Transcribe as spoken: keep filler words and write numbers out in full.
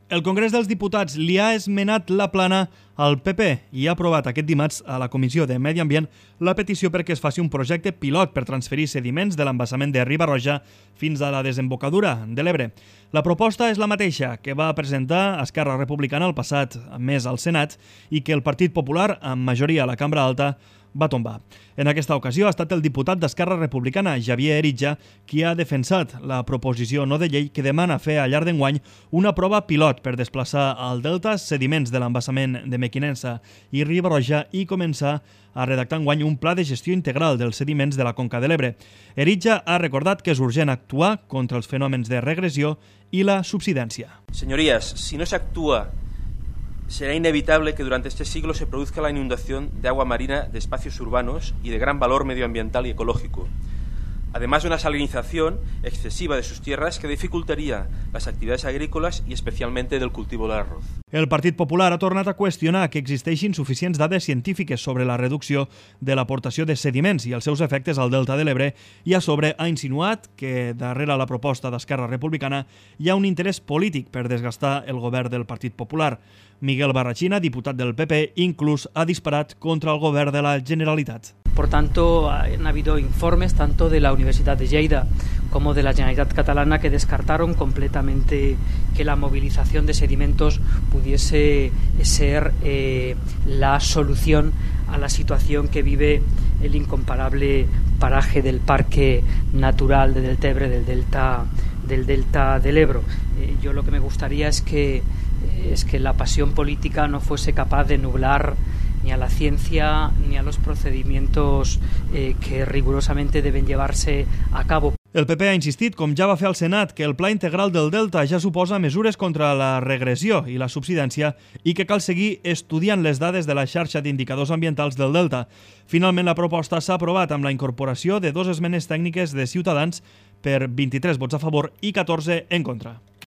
El Congrés dels Diputats li ha esmenat la plana al P P i ha aprovat aquest dimarts a la Comissió de Medi Ambient la petició perquè es faci un projecte pilot per transferir sediments de l'embassament de Riba-roja fins a la desembocadura de l'Ebre. La proposta és la mateixa que va presentar Esquerra Republicana el passat mes al Senat i que el Partit Popular, amb majoria a la Cambra Alta, va tombar. En aquesta ocasió ha estat el diputat d'Esquerra Republicana, Xavier Eritja, qui ha defensat la proposició no de llei que demana fer al llarg d'enguany una prova pilot per desplaçar al delta sediments de l'embassament de Mequinensa i Riba-roja i començar a redactar enguany un pla de gestió integral dels sediments de la Conca de l'Ebre. Eritja ha recordat que és urgent actuar contra els fenòmens de regressió i la subsidència. Señorías, si no se actúa, será inevitable que durante este siglo se produzca la inundación de agua marina de espacios urbanos y de gran valor medioambiental y ecológico, además de una salinización excesiva de sus tierras que dificultaría las actividades agrícolas y especialmente del cultivo del arroz. El Partit Popular ha tornat a qüestionar que existeixin suficients dades científiques sobre la reducció de l'aportació de sediments i els seus efectes al delta de l'Ebre i a sobre ha insinuat que darrere la proposta d'Esquerra Republicana hi ha un interès polític per desgastar el govern del Partit Popular. Miguel Barrachina, diputat del P P, inclús ha disparat contra el govern de la Generalitat. Por tanto, han habido informes tanto de la Universidad de Lleida como de la Generalitat Catalana que descartaron completamente que la movilización de sedimentos pudiese ser eh, la solución a la situación que vive el incomparable paraje del Parque Natural de Deltebre, del Delta, del Delta del Ebro. Eh, yo lo que me gustaría es que, es que la pasión política no fuese capaz de nublar ni a la ciencia ni a los procedimientos eh, que rigurosamente deben llevarse a cabo. El P P ha insistit, com ja va fer al Senat, que el Pla Integral del Delta ja suposa mesures contra la regressió i la subsidència i que cal seguir estudiant les dades de la xarxa d'indicadors ambientals del Delta. Finalment, la proposta s'ha aprovat amb la incorporació de dues esmenes tècniques de Ciutadans per vint-i-tres vots a favor i catorze en contra.